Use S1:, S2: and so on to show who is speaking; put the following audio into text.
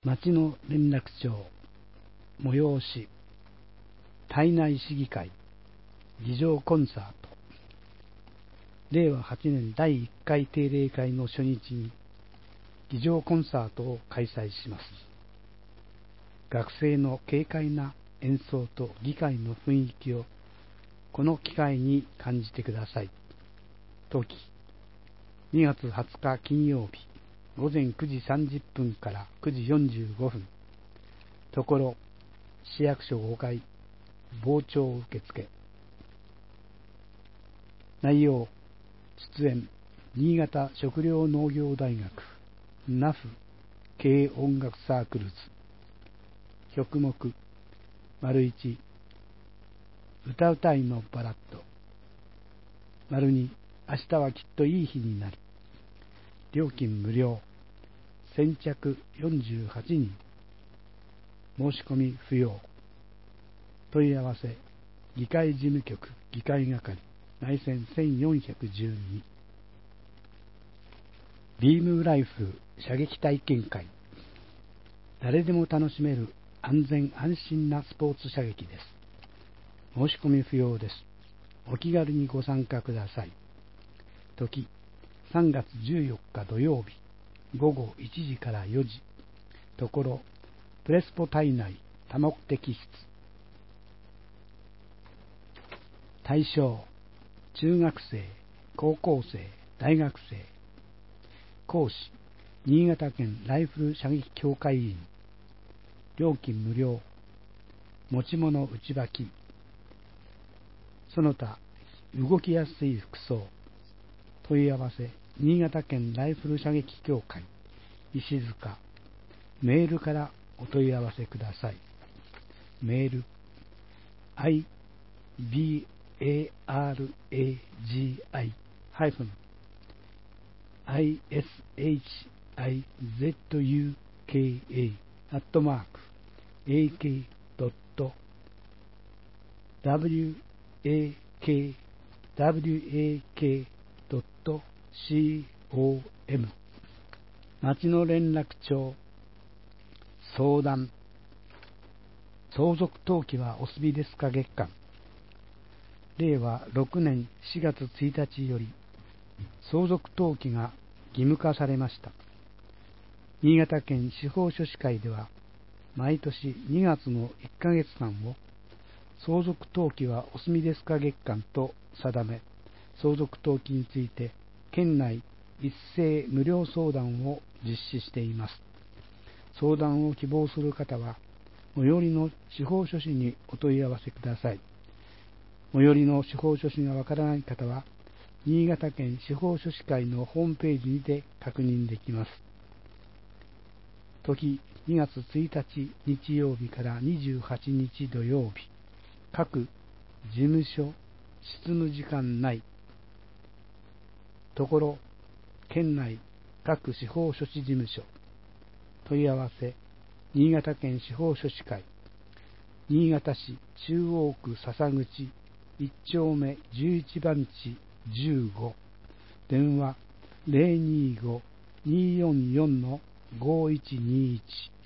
S1: 町の連絡帳催し体内市議会議場コンサート令和8年第1回定例会の初日に議場コンサートを開催します。学生の軽快な演奏と議会の雰囲気をこの機会に感じてください。時2月20日金曜日午前9時30分から9時45分ところ市役所5階傍聴受付内容出演新潟食糧農業大学ナフ軽音楽サークルズ曲目1歌うたいのバラッド2明日はきっといい日になる料金無料先着48人申し込み不要問い合わせ議会事務局議会係内線1412ビームライフル射撃体験会誰でも楽しめる安全安心なスポーツ射撃です。申し込み不要です。お気軽にご参加ください。時3月14日土曜日午後1時から4時ところプレスポ体内多目的室対象中学生高校生大学生講師新潟県ライフル射撃協会員料金無料持ち物内履きその他動きやすい服装問い合わせ新潟県ライフル射撃協会石塚メールからお問い合わせください。メール iishizuka@ak.wak.com 町の連絡帳相談相続登記はお済みですか月間令和6年4月1日より相続登記が義務化されました。新潟県司法書士会では毎年2月の1ヶ月間を相続登記はお済みですか月間と定め相続登記について県内一斉無料相談を実施しています。相談を希望する方は最寄りの司法書士にお問い合わせください。最寄りの司法書士がわからない方は新潟県司法書士会のホームページにて確認できます。時2月1日日曜日から28日土曜日各事務所執務時間内ところ県内各司法書士事務所問い合わせ新潟県司法書士会新潟市中央区笹口1丁目11番地15電話 025-244-5121